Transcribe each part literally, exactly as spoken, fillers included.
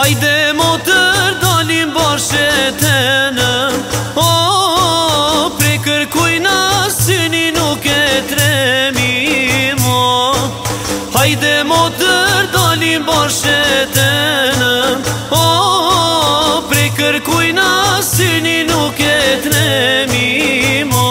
Hajde motër dalim bashkëtenëm, o, prej kërkujna syni nuk e tremim, o. Hajde motër dalim bashkëtenëm, o, prej kërkujna syni nuk e tremim, o.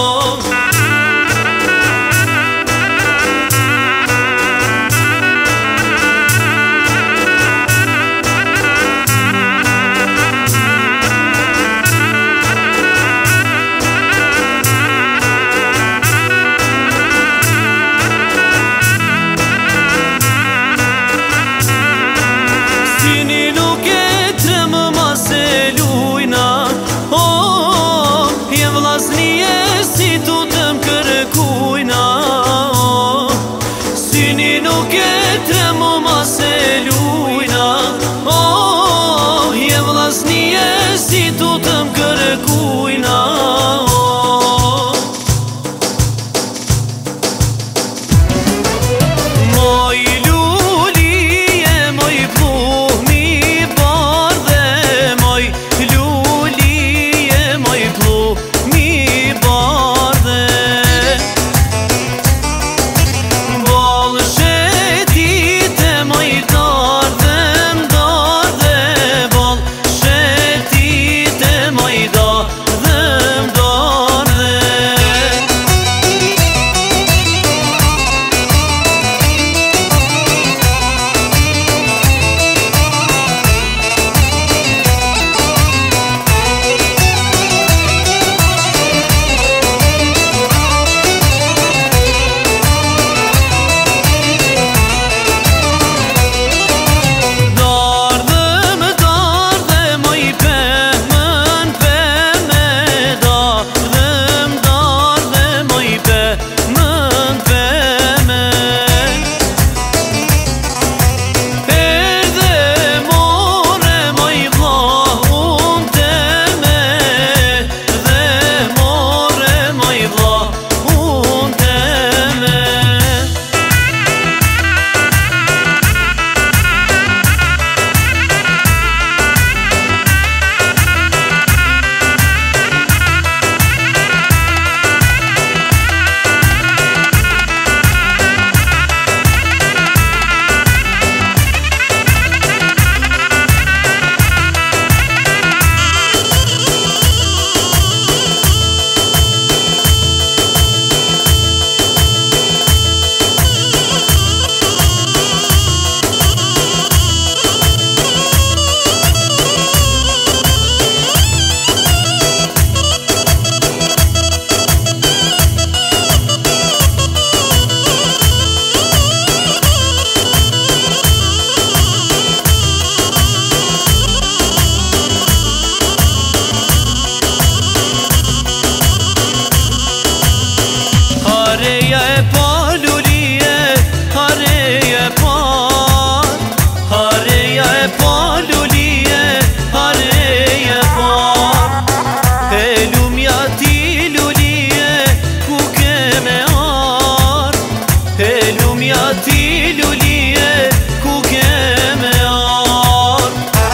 Syni nuk e tremë ma se lujna, o, jem vllaznie si tu të m'kërkujna, o. Syni nuk e tremë ma se lujna, o, jem vllaznie si tu të m'kërkujna, o. Moj lulije, moj pluhmi bardhe, moj lulije, moj pluhmi bardhe. Bol shetite, moj dardhe, mdardhe, bol shetite, moj dardhe, mdardhe. Hareja e pa lulije, hareja e pa, hareja e pa lulije, hareja e pa. E lumja ti lulije, ku ke me ar, e lumja ti lulije, ku ke me ar.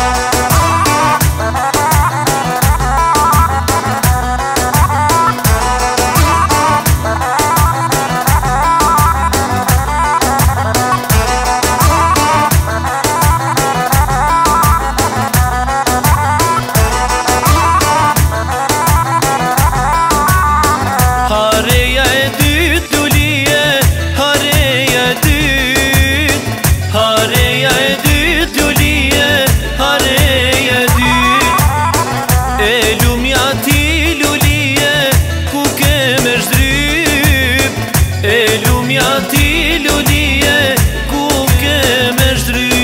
Hareja e dyt lulije, hareja e dyt, hareja e dyt lulije, hareja e dyt. E lumja ti lulije, ku ke me shdryp, e lumja ti lulije, ku ke me shdryp.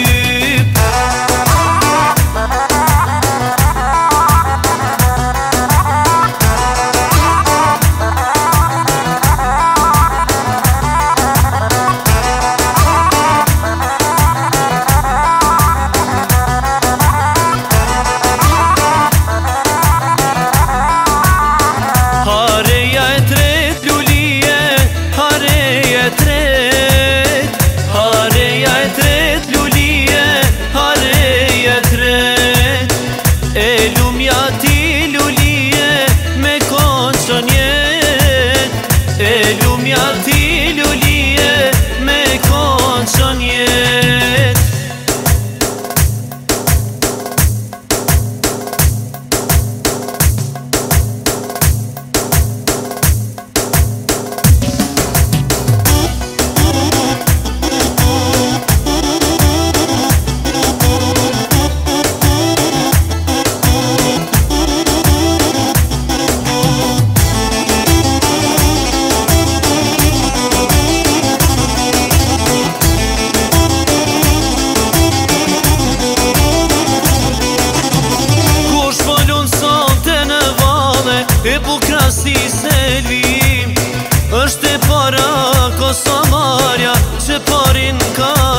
Hareja e tret lulije, hareja e tret.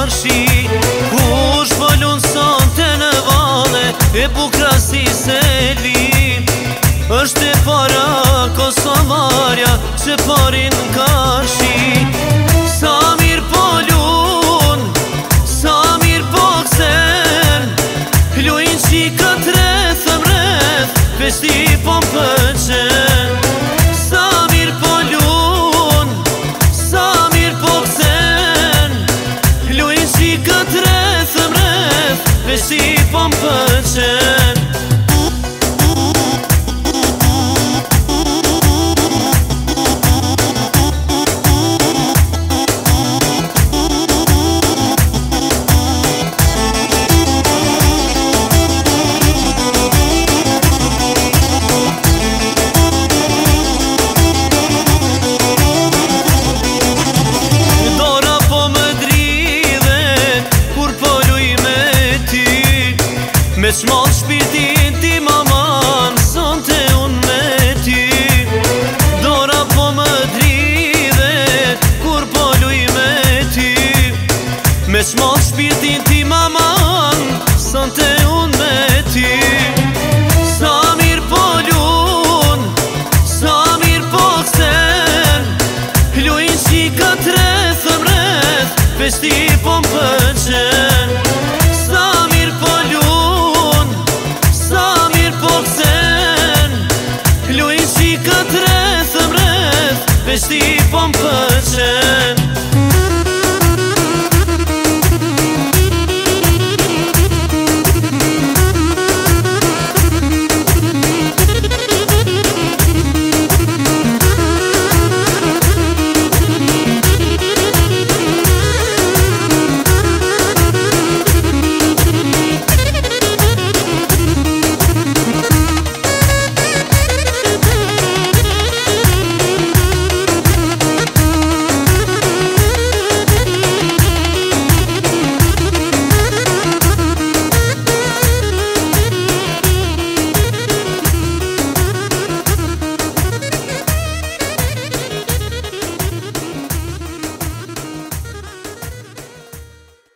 karshi Kush folun sante në vale E bukra si Selvi është e para Kosovarja që parin karshi Sa mirë po lun, sa mirë po kësen Luin qika të rethëm reth, festi po më pëqen Sa mirë po lun, sa mirë po kësen Luin qika të rethëm reth, festi po më pëqen Me shmall shpirtin ti maman, sonte unë me ty Dora po më dridhet, kur po luj me ty Me shmall shpirtin ti maman, sonte unë me ty Sa mirë po lun, sa mirë po kësen Luin qika të rethëm reth, festi po më pëqen